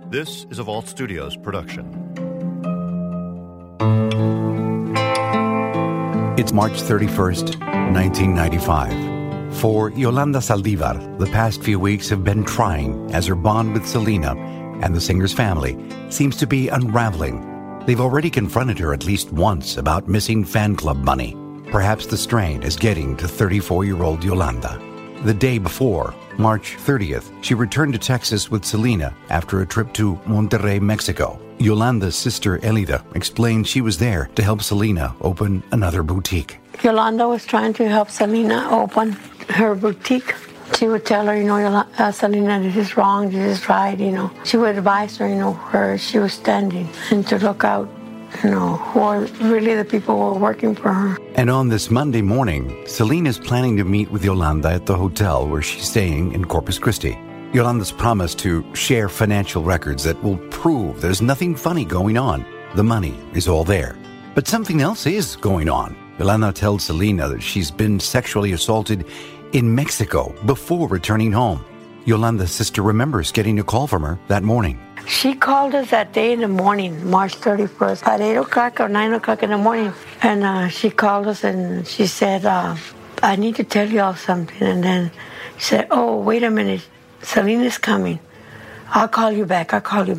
This is a Vault Studios production. It's March 31st, 1995. For Yolanda Saldivar, the past few weeks have been trying as her bond with Selena and the singer's family seems to be unraveling. They've already confronted her at least once about missing fan club money. Perhaps the strain is getting to 34-year-old Yolanda. The day before, March 30th, she returned to Texas with Selena after a trip to Monterrey, Mexico. Yolanda's sister Elida explained she was there to help Selena open another boutique. Yolanda was trying to help Selena open her boutique. She would tell her, Selena, this is wrong, this is right, She would advise her, where she was standing and to look out, who are really the people who were working for her. And on this Monday morning, Selena's planning to meet with Yolanda at the hotel where she's staying in Corpus Christi. Yolanda's promised to share financial records that will prove there's nothing funny going on. The money is all there. But something else is going on. Yolanda tells Selena that she's been sexually assaulted in Mexico before returning home. Yolanda's sister remembers getting a call from her that morning. She called us that day in the morning, March 31st, at 8 o'clock or 9 o'clock in the morning. And she called us and she said, I need to tell you all something. And then she said, oh, wait a minute, Selena's coming. I'll call you back.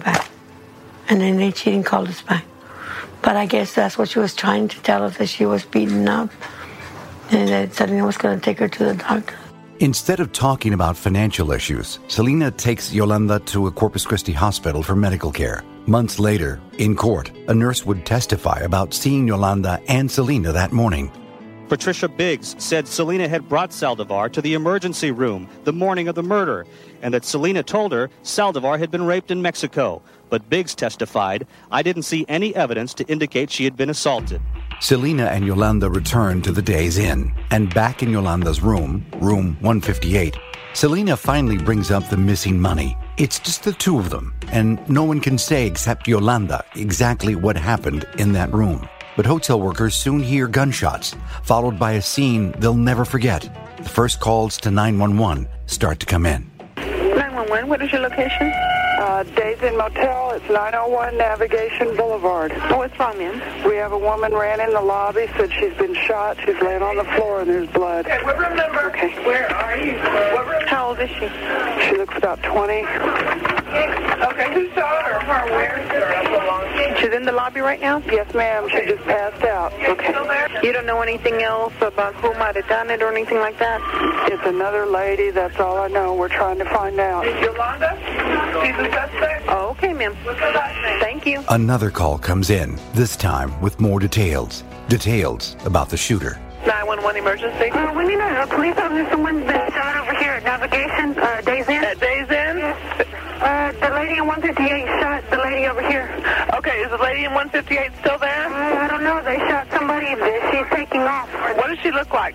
And then she didn't call us back. But I guess that's what she was trying to tell us, that she was beaten up and that Selena was going to take her to the doctor. Instead of talking about financial issues, Selena takes Yolanda to a Corpus Christi hospital for medical care. Months later, in court, a nurse would testify about seeing Yolanda and Selena that morning. Patricia Biggs said Selena had brought Saldivar to the emergency room the morning of the murder, and that Selena told her Saldivar had been raped in Mexico. But Biggs testified, I didn't see any evidence to indicate she had been assaulted. Selena and Yolanda returned to the Days Inn, and back in Yolanda's room 158, Selena finally brings up the missing money. It's just the two of them, and no one can say except Yolanda exactly what happened in that room. But hotel workers soon hear gunshots, followed by a scene they'll never forget. The first calls to 911 start to come in. 911, what is your location? Days Inn Motel. It's 901 Navigation Boulevard. Oh, what's wrong, ma'am? We have a woman ran in the lobby, said she's been shot. She's laying on the floor and there's blood. Okay, what room number? Okay. Where are you? What room? How old is she? She looks about 20. Okay, who saw her? Her where? She's in the lobby right now? Yes, ma'am. She just passed out. Okay. You don't know anything else about who might have done it or anything like that? It's another lady. That's all I know. We're trying to find out. Yolanda? She's the suspect? Oh, okay, ma'am. What's her last name? Thank you. Another call comes in, this time with more details. Details about the shooter. 911 emergency. We need a police officer. Someone's been shot over here at Navigation, Days Inn. At Days Inn? The lady in 158 shot the lady over here. Okay, is the lady in 158 still there? I don't know. They shot somebody. She's taking off. What does she look like?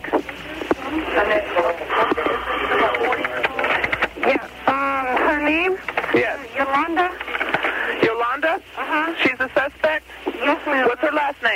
Yeah. Her name? Yes. Yolanda. Yolanda? Uh-huh. She's a suspect? Yes, ma'am. What's her last name?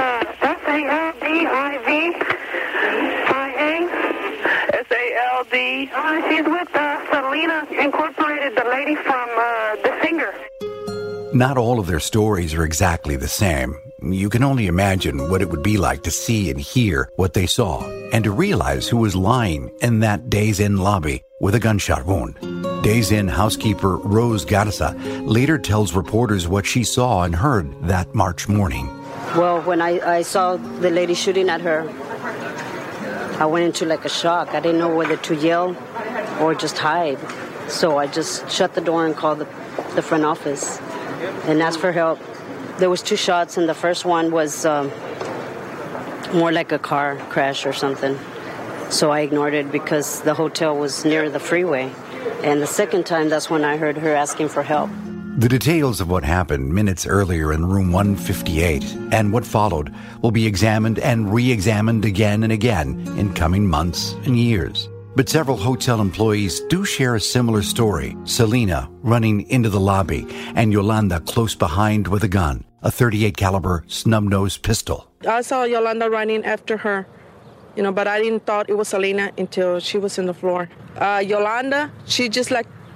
Saldiva. S-A-L-D. She's with Selena Incorporated, the lady from The Singer. Not all of their stories are exactly the same. You can only imagine what it would be like to see and hear what they saw, and to realize who was lying in that Days Inn lobby with a gunshot wound. Days Inn housekeeper Rose Garza later tells reporters what she saw and heard that March morning. Well, when I saw the lady shooting at her, I went into like a shock. I didn't know whether to yell or just hide. So I just shut the door and called the front office and asked for help. There was 2 shots, and the first one was more like a car crash or something. So I ignored it because the hotel was near the freeway. And the second time, that's when I heard her asking for help. The details of what happened minutes earlier in room 158 and what followed will be examined and re-examined again and again in coming months and years. But several hotel employees do share a similar story. Selena running into the lobby and Yolanda close behind with a gun, a .38 caliber snub-nosed pistol. I saw Yolanda running after her, but I didn't thought it was Selena until she was in the floor. Yolanda, she just like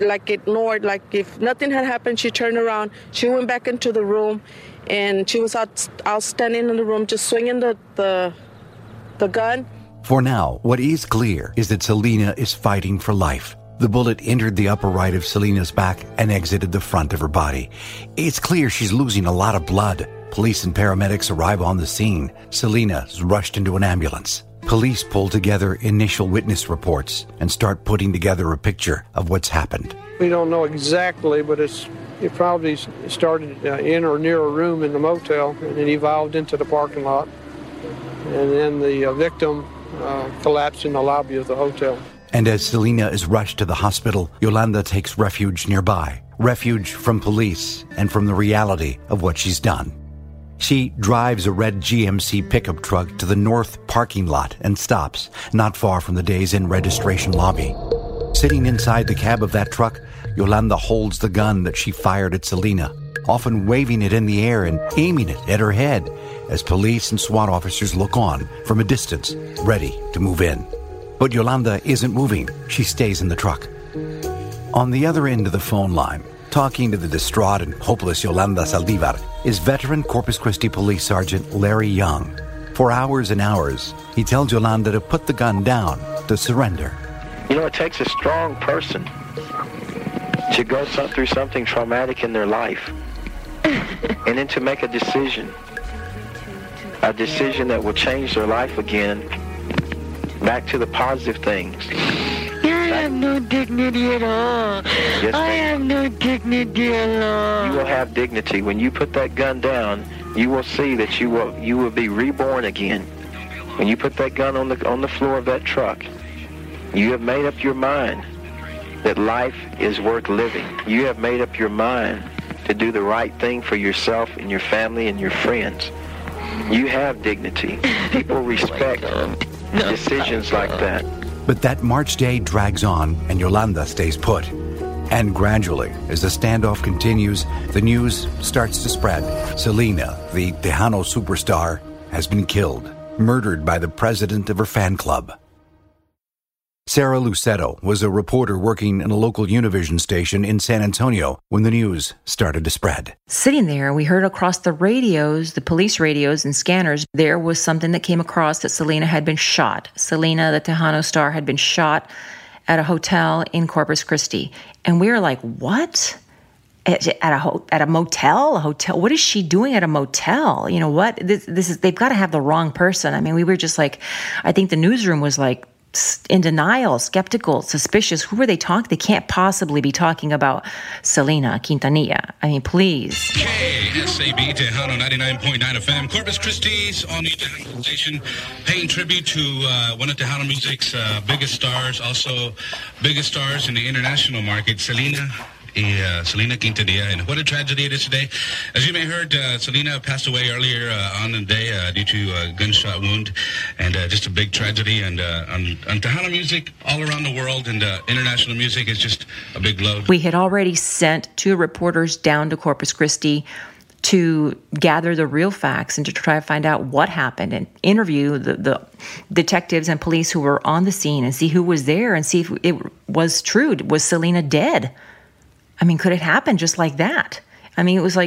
like ignored. Like if nothing had happened, she turned around. She went back into the room, and she was out standing in the room, just swinging the gun. For now, what is clear is that Selena is fighting for life. The bullet entered the upper right of Selena's back and exited the front of her body. It's clear she's losing a lot of blood. Police and paramedics arrive on the scene. Selena is rushed into an ambulance. Police pull together initial witness reports and start putting together a picture of what's happened. We don't know exactly, but it probably started in or near a room in the motel, and it evolved into the parking lot. And then the victim collapsed in the lobby of the hotel. And as Selena is rushed to the hospital, Yolanda takes refuge nearby. Refuge from police and from the reality of what she's done. She drives a red GMC pickup truck to the north parking lot and stops, not far from the Days Inn registration lobby. Sitting inside the cab of that truck, Yolanda holds the gun that she fired at Selena, often waving it in the air and aiming it at her head as police and SWAT officers look on from a distance, ready to move in. But Yolanda isn't moving. She stays in the truck. On the other end of the phone line, talking to the distraught and hopeless Yolanda Saldivar, is veteran Corpus Christi Police Sergeant Larry Young. For hours and hours, he tells Yolanda to put the gun down, to surrender. You know, it takes a strong person to go through something traumatic in their life and then to make a decision that will change their life again back to the positive things. I have no dignity at all. Yes, I have no dignity at all. You will have dignity. When you put that gun down, you will see that you will be reborn again. When you put that gun on the floor of that truck, you have made up your mind that life is worth living. You have made up your mind to do the right thing for yourself and your family and your friends. You have dignity. People respect decisions like that. But that March day drags on and Yolanda stays put. And gradually, as the standoff continues, the news starts to spread. Selena, the Tejano superstar, has been killed, murdered by the president of her fan club. Sarah Lucetto was a reporter working in a local Univision station in San Antonio when the news started to spread. Sitting there, we heard across the radios, the police radios and scanners, there was something that came across that Selena had been shot. Selena, the Tejano star, had been shot at a hotel in Corpus Christi. And we were like, what? At a motel? A hotel? What is she doing at a motel? You know what? This is, they've got to have the wrong person. I mean, we were just like, I think the newsroom was like, in denial, skeptical, suspicious. Who are they talking? They can't possibly be talking about Selena Quintanilla. I mean, please. KSAB Tejano 99.9 FM, Corpus Christi's on the Tejano station, paying tribute to one of Tejano music's biggest stars, also biggest stars in the international market, Selena Quintanilla. And what a tragedy it is today. As you may have heard, Selena passed away earlier on the day due to a gunshot wound, and just a big tragedy. And on Tejano music all around the world and international music is just a big load. We had already sent 2 reporters down to Corpus Christi to gather the real facts and to try to find out what happened and interview the detectives and police who were on the scene and see who was there and see if it was true. Was Selena dead? I mean, could it happen just like that? I mean, it was like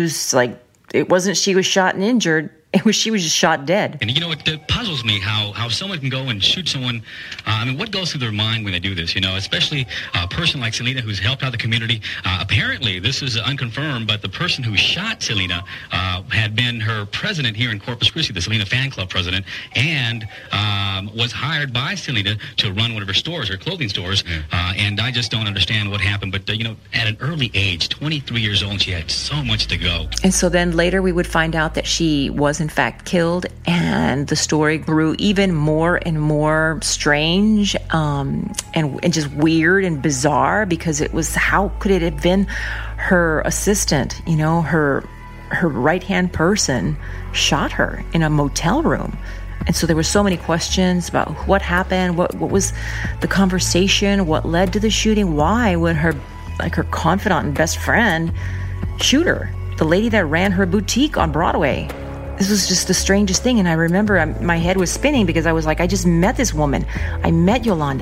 it wasn't she was shot and injured. It was she was just shot dead. And you know, it puzzles me how someone can go and shoot someone. I mean, what goes through their mind when they do this? You know, especially a person like Selena who's helped out the community. Apparently, this is unconfirmed, but the person who shot Selena had been her president here in Corpus Christi, the Selena Fan Club president, and was hired by Selena to run one of her stores, her clothing stores. And I just don't understand what happened. But, you know, at an early age, 23 years old, she had so much to go. And so then later we would find out that she was in fact killed, and the story grew even more and more strange and just weird and bizarre, because it was, how could it have been her assistant, you know, her right-hand person shot her in a motel room? And so there were so many questions about what happened, what was the conversation, what led to the shooting, why would her confidant and best friend shoot her, the lady that ran her boutique on Broadway. This was just the strangest thing. And I remember my head was spinning because I was like, I just met this woman. I met Yolanda.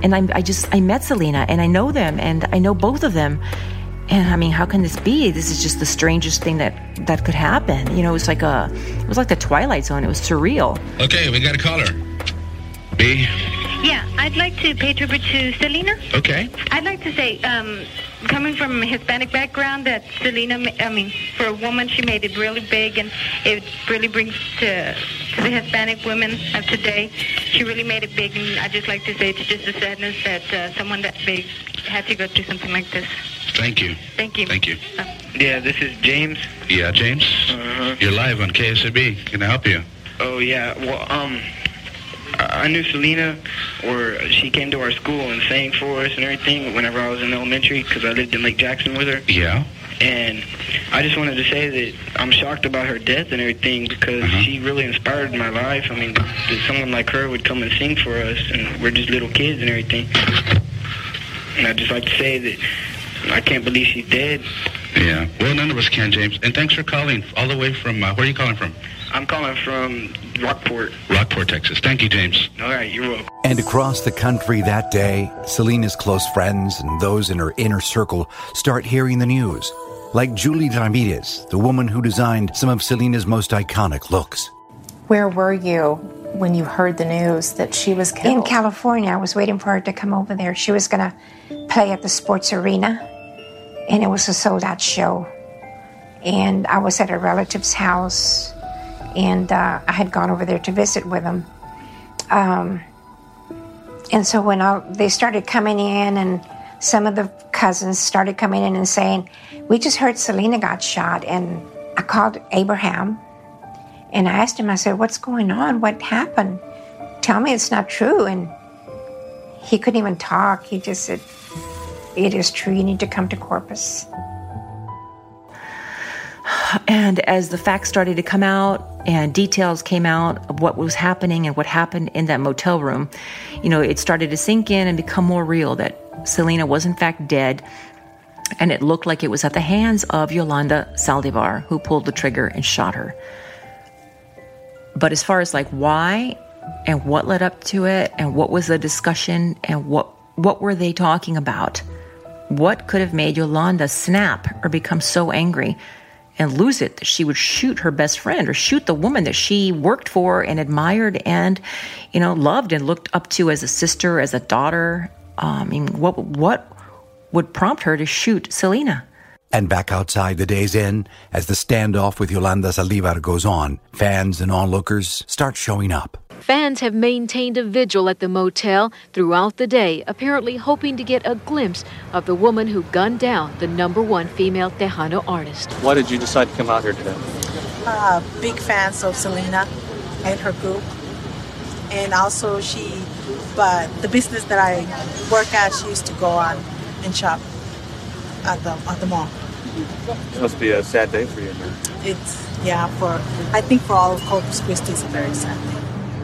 And I met Selena, and I know them, and I know both of them. And I mean, how can this be? This is just the strangest thing that could happen. You know, it was like the Twilight Zone. It was surreal. Okay, we got a caller. B? Yeah, I'd like to pay tribute to Selena. Okay. I'd like to say, coming from a Hispanic background, that Selena, for a woman, she made it really big, and it really brings to the Hispanic women of today. She really made it big, and I'd just like to say it's just a sadness that someone that big had to go through something like this. Thank you. Thank you. Thank you. Yeah, this is James. Yeah, James? Uh-huh. You're live on KSAB. Can I help you? Oh, yeah. Well, I knew Selena, or she came to our school and sang for us and everything whenever I was in elementary, because I lived in Lake Jackson with her. Yeah. And I just wanted to say that I'm shocked about her death and everything, because she really inspired my life. I mean, that someone like her would come and sing for us, and we're just little kids and everything. And I'd just like to say that I can't believe she's dead. Yeah. Well, none of us can, James. And thanks for calling all the way from, where are you calling from? I'm calling from Rockport. Rockport, Texas. Thank you, James. All right, you're welcome. And across the country that day, Selena's close friends and those in her inner circle start hearing the news. Like Julie Ramirez, the woman who designed some of Selena's most iconic looks. Where were you when you heard the news that she was killed? In California. I was waiting for her to come over there. She was going to play at the sports arena, and it was a sold-out show. And I was at a relative's house, and I had gone over there to visit with them. And so when they started coming in, and some of the cousins started coming in and saying, we just heard Selena got shot. And I called Abraham, and I asked him, I said, what's going on? What happened? Tell me it's not true. And he couldn't even talk. He just said, it is true. You need to come to Corpus. And as the facts started to come out and details came out of what was happening and what happened in that motel room, you know, it started to sink in and become more real that Selena was in fact dead. And it looked like it was at the hands of Yolanda Saldivar, who pulled the trigger and shot her. But as far as like why and what led up to it and what was the discussion and what were they talking about? What could have made Yolanda snap or become so angry and lose it that she would shoot her best friend or shoot the woman that she worked for and admired and, you know, loved and looked up to as a sister, as a daughter? I mean, what would prompt her to shoot Selena? And back outside the Days Inn, as the standoff with Yolanda Saldivar goes on, fans and onlookers start showing up. Fans have maintained a vigil at the motel throughout the day, apparently hoping to get a glimpse of the woman who gunned down the #1 female Tejano artist. Why did you decide to come out here today? Big fans of Selena and her group. And also but the business that I work at, she used to go on and shop at the mall. It must be a sad day for you, man. I think for all of Corpus Christi, it's a very sad day.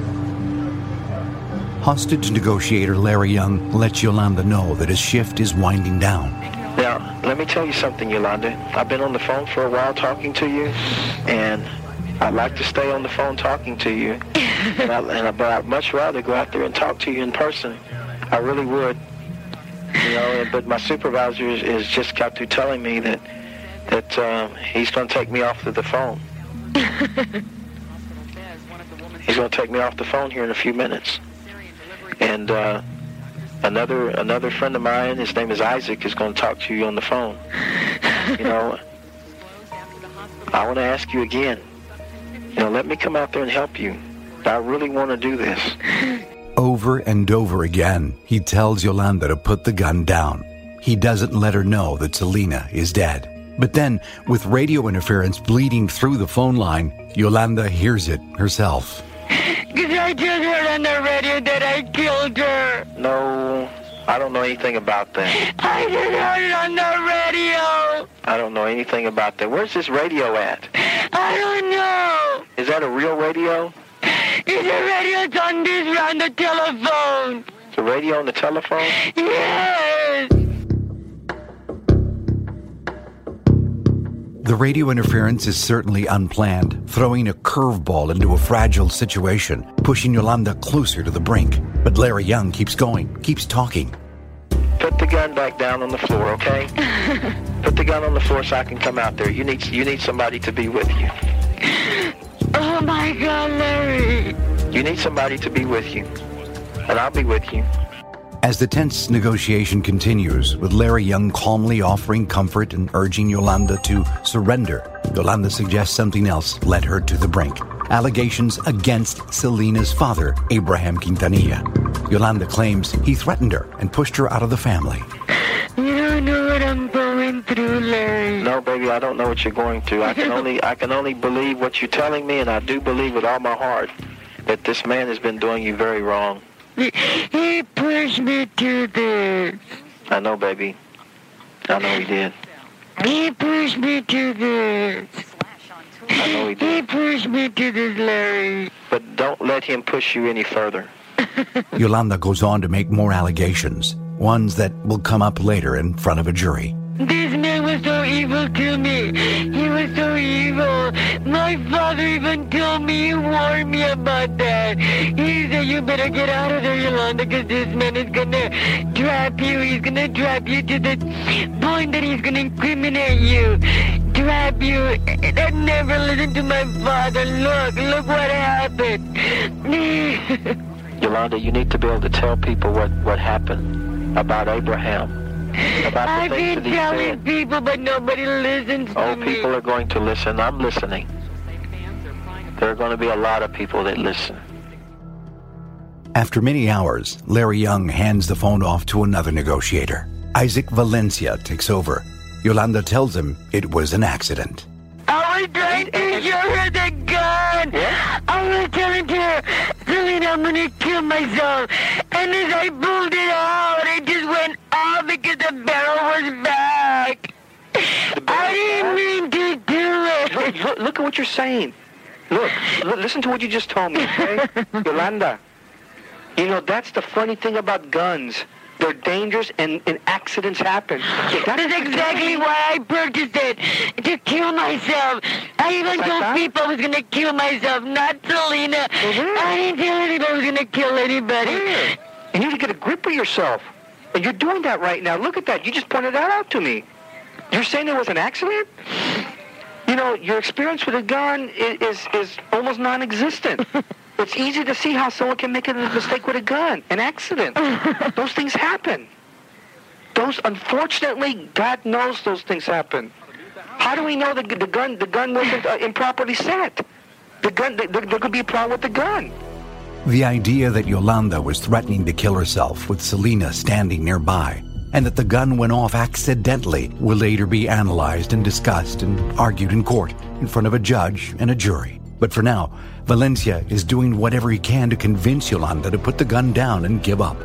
Hostage negotiator Larry Young lets Yolanda know that his shift is winding down. Now, let me tell you something, Yolanda. I've been on the phone for a while talking to you, and I'd like to stay on the phone talking to you. But I'd much rather go out there and talk to you in person. I really would. You know, but my supervisor is just got through telling me that he's going to take me off of the phone. He's going to take me off the phone here in a few minutes. And another friend of mine, his name is Isaac, is going to talk to you on the phone. You know, I want to ask you again. You know, let me come out there and help you. I really want to do this. Over and over again, he tells Yolanda to put the gun down. He doesn't let her know that Selena is dead. But then, with radio interference bleeding through the phone line, Yolanda hears it herself. Because I just heard on the radio that I killed her. No, I don't know anything about that. I just heard it on the radio. I don't know anything about that. Where's this radio at? I don't know. Is that a real radio? It's a radio on the telephone. The radio on the telephone? Yes. The radio interference is certainly unplanned, throwing a curveball into a fragile situation, pushing Yolanda closer to the brink. But Larry Young keeps going, keeps talking. Put the gun back down on the floor, okay? Put the gun on the floor so I can come out there. You need somebody to be with you. Oh my God, Larry! You need somebody to be with you. And I'll be with you. As the tense negotiation continues, with Larry Young calmly offering comfort and urging Yolanda to surrender, Yolanda suggests something else led her to the brink. Allegations against Selina's father, Abraham Quintanilla. Yolanda claims he threatened her and pushed her out of the family. You don't know what I'm going through, Larry. No, baby, I don't know what you're going through. I can only believe what you're telling me, and I do believe with all my heart that this man has been doing you very wrong. He pushed me to this. I know, baby. I know he did. He pushed me to this. I know he did. He pushed me to this, Larry. But don't let him push you any further. Yolanda goes on to make more allegations, ones that will come up later in front of a jury. This man was so evil to me. He was so evil. My father even told me, he warned me about that. He said, you better get out of there, Yolanda, because this man is going to trap you. He's going to trap you to the point that he's going to incriminate you. Trap you. I never listened to my father. Look what happened. Yolanda, you need to be able to tell people what happened about Abraham. I've been telling people, but nobody listens to me. People are going to listen. I'm listening. There are going to be a lot of people that listen. After many hours, Larry Young hands the phone off to another negotiator. Isaac Valencia takes over. Yolanda tells him it was an accident. I was trying to show her the gun. I was telling her, Selena, I'm going to kill myself. And as I pulled it out, it just went off because the barrel was back. I didn't mean to do it. Look at what you're saying. Look, listen to what you just told me, okay? Yolanda, you know, that's the funny thing about guns. They're dangerous and accidents happen. That's exactly why I purchased it, to kill myself. I even told people I was going to kill myself, not Selena. I didn't tell anybody I was going to kill anybody. You need to get a grip of yourself. And you're doing that right now. Look at that. You just pointed that out to me. You're saying it was an accident? You know, your experience with a gun is almost non-existent. It's easy to see how someone can make a mistake with a gun, an accident. Those things happen. Unfortunately, God knows those things happen. How do we know the gun wasn't improperly set? There could be a problem with the gun. The idea that Yolanda was threatening to kill herself with Selena standing nearby, and that the gun went off accidentally, will later be analyzed and discussed and argued in court in front of a judge and a jury. But for now, Valencia is doing whatever he can to convince Yolanda to put the gun down and give up.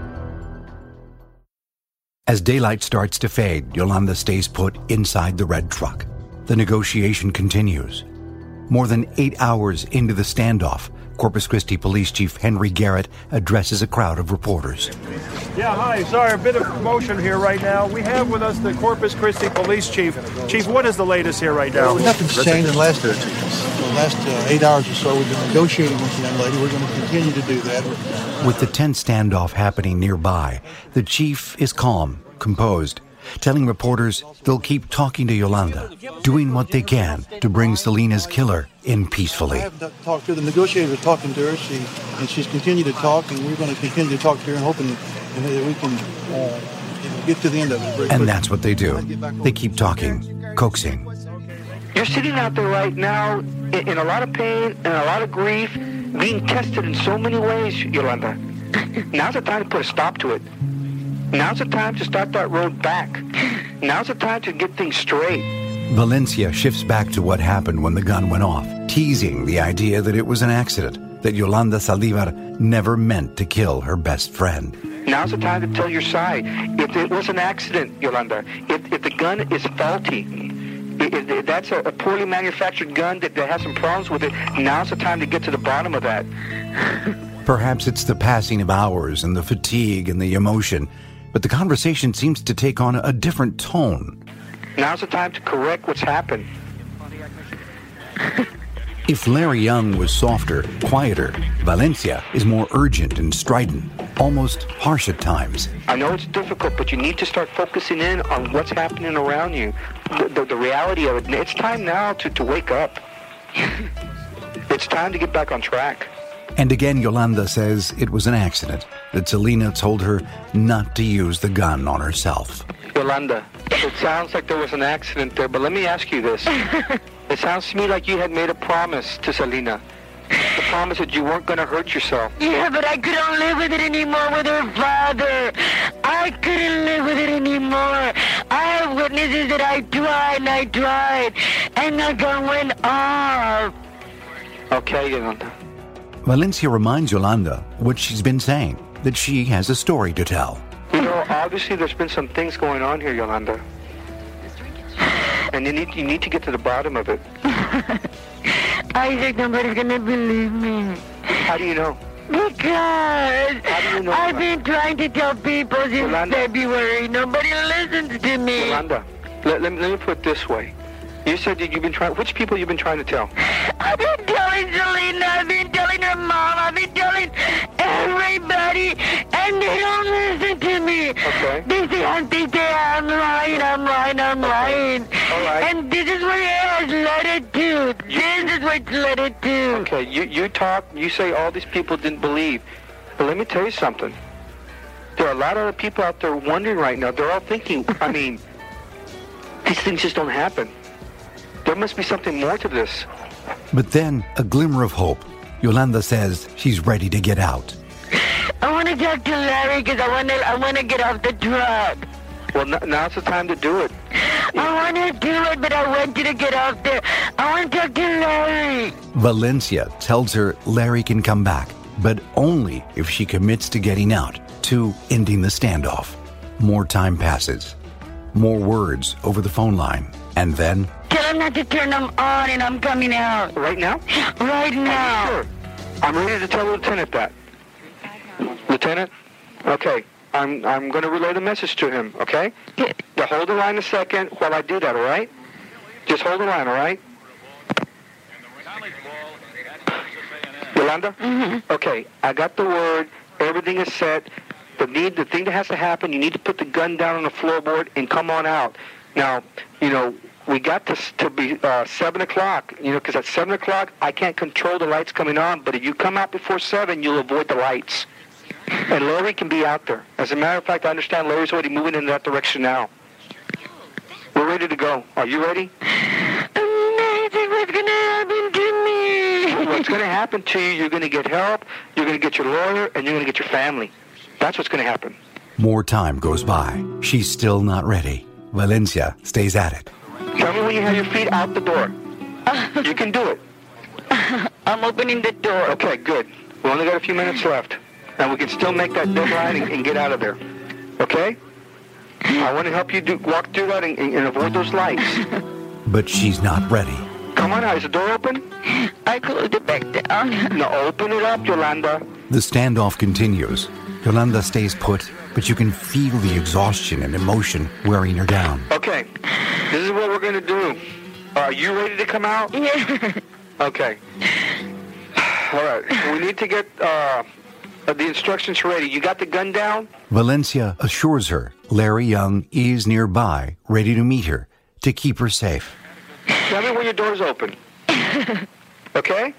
As daylight starts to fade, Yolanda stays put inside the red truck. The negotiation continues. More than 8 hours into the standoff, Corpus Christi Police Chief Henry Garrett addresses a crowd of reporters. Yeah, hi. Sorry, a bit of commotion here right now. We have with us the Corpus Christi Police Chief. Chief, what is the latest here right now? Nothing's changed in the last 8 hours or so. We've been negotiating with the young lady. We're going to continue to do that. With the tense standoff happening nearby, the chief is calm, composed, telling reporters they'll keep talking to Yolanda, doing what they can to bring Selena's killer in peacefully. I haven't talked to her. The negotiators are talking to her, and she's continued to talk, and we're going to continue to talk to her and hoping that we can get to the end of it. And that's what they do. They keep talking, coaxing. You're sitting out there right now in a lot of pain and a lot of grief, being tested in so many ways, Yolanda. Now's the time to put a stop to it. Now's the time to start that road back. Now's the time to get things straight. Valencia shifts back to what happened when the gun went off, teasing the idea that it was an accident, that Yolanda Saldivar never meant to kill her best friend. Now's the time to tell your side. If it was an accident, Yolanda, if the gun is faulty, if that's a poorly manufactured gun that has some problems with it, now's the time to get to the bottom of that. Perhaps it's the passing of hours and the fatigue and the emotion, but the conversation seems to take on a different tone. Now's the time to correct what's happened. If Larry Young was softer, quieter, Valencia is more urgent and strident, almost harsh at times. I know it's difficult, but you need to start focusing in on what's happening around you, the reality of it. It's time now to wake up. It's time to get back on track. And again, Yolanda says it was an accident, that Selena told her not to use the gun on herself. Yolanda, it sounds like there was an accident there, but let me ask you this. It sounds to me like you had made a promise to Selena. The promise that you weren't going to hurt yourself. Yeah, but I couldn't live with it anymore with her father. I couldn't live with it anymore. I have witnesses that I tried, and the gun went off. Okay, Yolanda. Valencia reminds Yolanda what she's been saying, that she has a story to tell. You know, obviously there's been some things going on here, Yolanda. And you need to get to the bottom of it. Isaac, nobody's gonna believe me. How do you know? Because How do you know I've that? been trying to tell people since Yolanda. February. Nobody listens to me. Yolanda, let me put it this way. You said that you've been trying... Which people you've been trying to tell? I've been telling Selena, I've been telling her mom, I've been telling everybody, and they don't listen to me. Okay. They say, Auntie, I'm lying. All right. And this is what it has led it to. This is what it's led it to. Okay, you talk, you say all these people didn't believe. But let me tell you something. There are a lot of other people out there wondering right now. They're all thinking, I mean, these things just don't happen. There must be something more to this. But then, a glimmer of hope. Yolanda says she's ready to get out. I want to talk to Larry because I want to get off the truck. Well, now's the time to do it. I want to do it, but I want you to get off there. I want to talk to Larry. Valencia tells her Larry can come back, but only if she commits to getting out, to ending the standoff. More time passes. More words over the phone line. And then... Tell him not to turn them on and I'm coming out. Right now? Right now. Sure. I'm ready to tell Lieutenant that. Lieutenant? Okay. I'm going to relay the message to him, okay? Now hold the line a second while I do that, all right? Just hold the line, all right? Yolanda? Mm-hmm. Okay, I got the word. Everything is set. The thing that has to happen, you need to put the gun down on the floorboard and come on out. Now, you know, we got this to be 7 o'clock, you know, because at 7 o'clock, I can't control the lights coming on, but if you come out before 7, you'll avoid the lights. And Larry can be out there. As a matter of fact, I understand Larry's already moving in that direction now. We're ready to go. Are you ready? Amazing. What's going to happen to me? What's going to happen to you, you're going to get help, you're going to get your lawyer, and you're going to get your family. That's what's going to happen. More time goes by. She's still not ready. Valencia stays at it. Tell me when you have your feet out the door. You can do it. I'm opening the door. Okay, good. We only got a few minutes left. And we can still make that deadline and get out of there. Okay? I want to help you walk through that and avoid those lights. But she's not ready. Come on out. Is the door open? I closed it back down. No, open it up, Yolanda. The standoff continues. Yolanda stays put, but you can feel the exhaustion and emotion wearing her down. Okay. This is what we're going to do. Are you ready to come out? Yeah. Okay. All right. We need to get the instructions ready. You got the gun down? Valencia assures her Larry Young is nearby, ready to meet her, to keep her safe. Tell me when your door's open. Okay?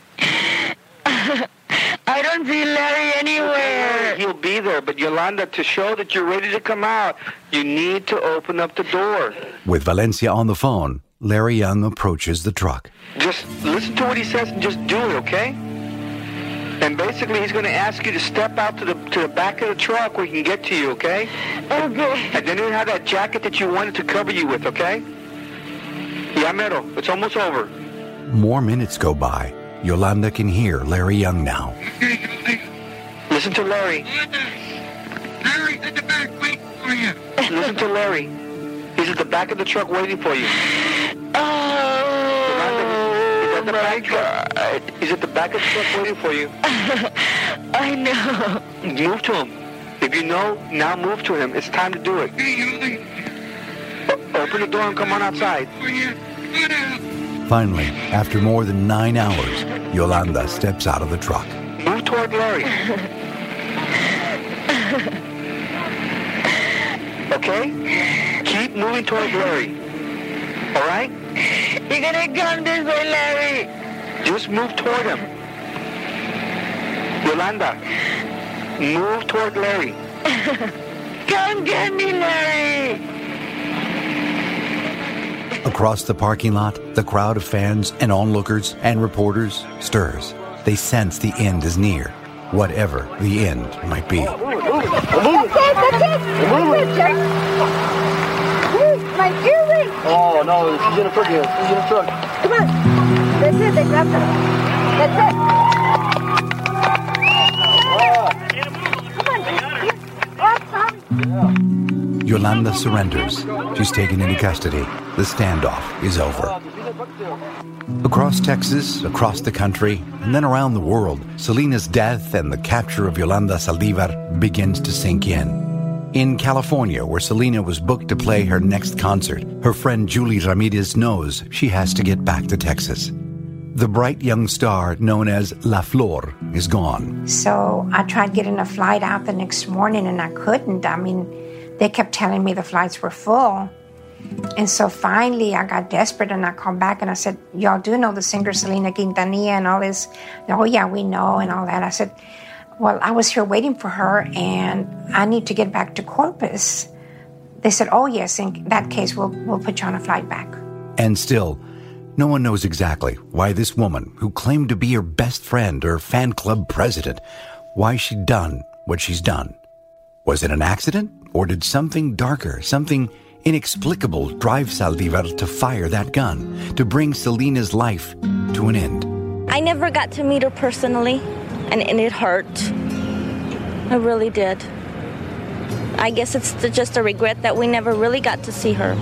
I don't see Larry anywhere. He'll be there, but Yolanda, to show that you're ready to come out, you need to open up the door. With Valencia on the phone, Larry Young approaches the truck. Just listen to what he says and just do it, okay? And basically, he's going to ask you to step out to the back of the truck where he can get to you, okay? Okay. And then you have that jacket that you wanted to cover you with, okay? Yeah, Mero, it's almost over. More minutes go by. Yolanda can hear Larry Young now. Listen to Larry. Larry's at the back waiting for you. Listen to Larry. He's at the back of the truck waiting for you. Oh, my God. He's at the back of the truck waiting for you. I know. Move to him. If you know, now move to him. It's time to do it. Open the door and come on outside. Finally, after more than 9 hours, Yolanda steps out of the truck. Move toward Larry. Okay? Keep moving toward Larry. All right? You're gonna come this way, Larry. Just move toward him. Yolanda, move toward Larry. Come get me, Larry. Across the parking lot, the crowd of fans and onlookers and reporters stirs. They sense the end is near, whatever the end might be. That's it. My earring. Oh, no, she's in a truck here. She's in a truck. Come on. That's it. They grabbed her. That's it. Yolanda surrenders. She's taken into custody. The standoff is over. Across Texas, across the country, and then around the world, Selina's death and the capture of Yolanda Saldivar begins to sink in. In California, where Selena was booked to play her next concert, her friend Julie Ramirez knows she has to get back to Texas. The bright young star known as La Flor is gone. So I tried getting a flight out the next morning and I couldn't. I mean, they kept telling me the flights were full. And so finally I got desperate and I called back and I said, y'all do know the singer Selena Quintanilla and all this? Oh yeah, we know and all that. I said, well, I was here waiting for her and I need to get back to Corpus. They said, oh yes, in that case we'll put you on a flight back. And still, no one knows exactly why this woman, who claimed to be her best friend or fan club president, why she'd done what she's done. Was it an accident? Or did something darker, something inexplicable drive Saldivar to fire that gun, to bring Selena's life to an end? I never got to meet her personally, and it hurt. It really did. I guess it's just a regret that we never really got to see her.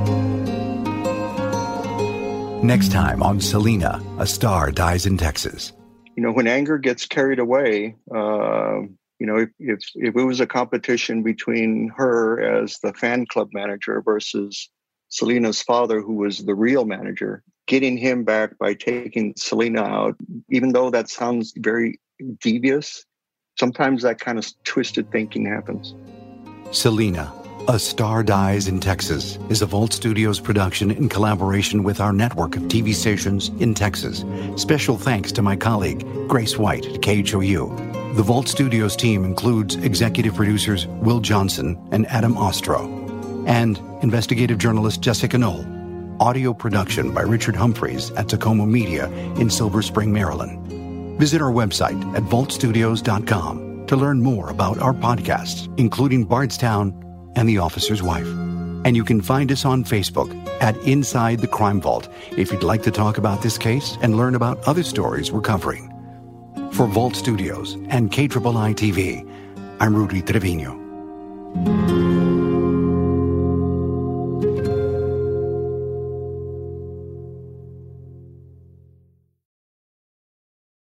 Next time on Selena, a star dies in Texas. You know, when anger gets carried away, if it was a competition between her as the fan club manager versus Selena's father, who was the real manager, getting him back by taking Selena out, even though that sounds very devious, sometimes that kind of twisted thinking happens. Selena, A Star Dies in Texas is a Vault Studios production in collaboration with our network of TV stations in Texas. Special thanks to my colleague, Grace White at KHOU. The Vault Studios team includes executive producers Will Johnson and Adam Ostro, and investigative journalist Jessica Knoll. Audio production by Richard Humphreys at Tacoma Media in Silver Spring, Maryland. Visit our website at vaultstudios.com to learn more about our podcasts, including Bardstown and The Officer's Wife. And you can find us on Facebook at Inside the Crime Vault if you'd like to talk about this case and learn about other stories we're covering. For Vault Studios and KIII TV, I'm Rudy Trevino.